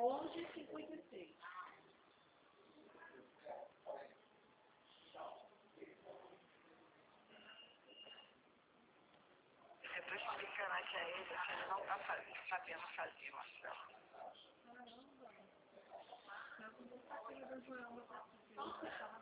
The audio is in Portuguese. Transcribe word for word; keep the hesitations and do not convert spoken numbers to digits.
onze e cinquenta e seis. Eu tô explicando aqui a ele que ele não tá fazendo, sabendo fazer, Marcelo. Caramba. Eu não tô sabendo, Joana, pra